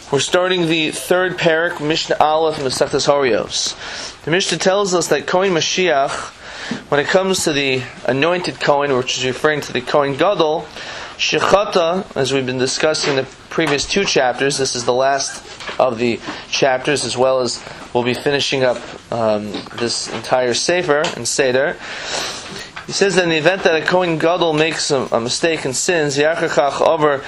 We're starting the third parak, Mishnah Aleph, Masechtas Horios. The Mishnah tells us that Kohen Mashiach, when it comes to the anointed Kohen, which is referring to the Kohen Gadol, Shechata, as we've been discussing in the previous two chapters, this is the last of the chapters, as well as we'll be finishing up this entire Sefer and Seder. He says that in the event that a Kohen Gadol makes a mistake and sins, normally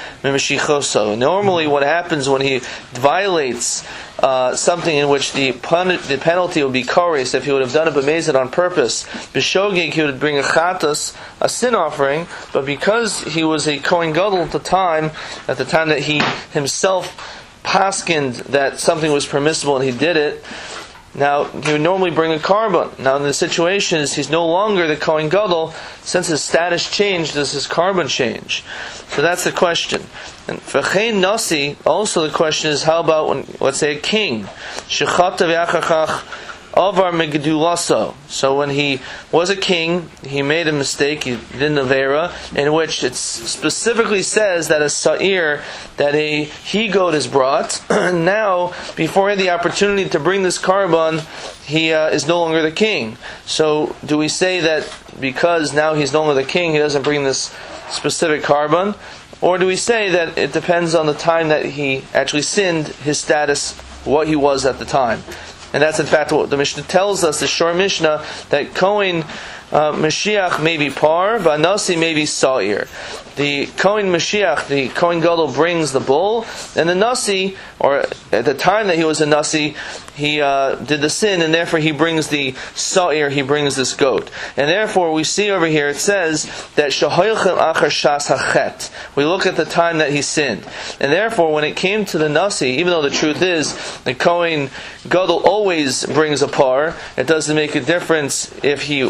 what happens when he violates something in which the penalty would be kores, if he would have done it b'mezid on purpose, b'shogeg, he would bring a chatas, a sin offering, but because he was a Kohen Gadol at the time that he himself paskined that something was permissible and he did it, now, he would normally bring a carbon. Now, in the situation is he's no longer the Kohen Gadol. Since his status changed, does his carbon change? So that's the question. And for Chen Nasi, also the question is, how about when, let's say, a king? Shechata v'achachach avar megdulaso. So when he was a king, he made a mistake, he did an avera, in which it specifically says that a sa'ir, that a he-goat is brought. Now, before he had the opportunity to bring this carbon, he is no longer the king. So do we say that because now he's no longer the king, he doesn't bring this specific carbon? Or do we say that it depends on the time that he actually sinned, his status, what he was at the time? And that's in fact what the Mishnah tells us, the Shor Mishnah, that Kohen Mashiach may be par, but Nasi may be Sa'ir. The Kohen Mashiach, the Kohen Gadol, brings the bull, and the Nasi, or at the time that he was a Nasi, he did the sin, and therefore he brings the Sa'ir, he brings this goat. And therefore we see over here, it says that Shahoychem Achar Shas Hachet. We look at the time that he sinned. And therefore when it came to the Nasi, even though the truth is, the Kohen Gadol always brings a par, it doesn't make a difference if he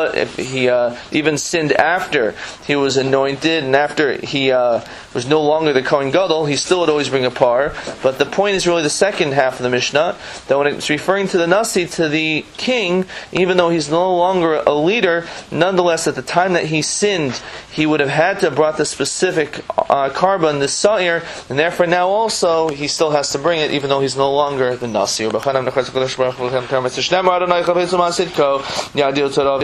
even sinned after he was anointed, and after he was no longer the Kohen Gadol, he still would always bring a par. But the point is really the second half of the Mishnah, that when it's referring to the Nasi, to the king, even though he's no longer a leader, nonetheless at the time that he sinned, he would have had to have brought the specific carbon, the Sa'ir, and therefore now also he still has to bring it, even though he's no longer the Nasi.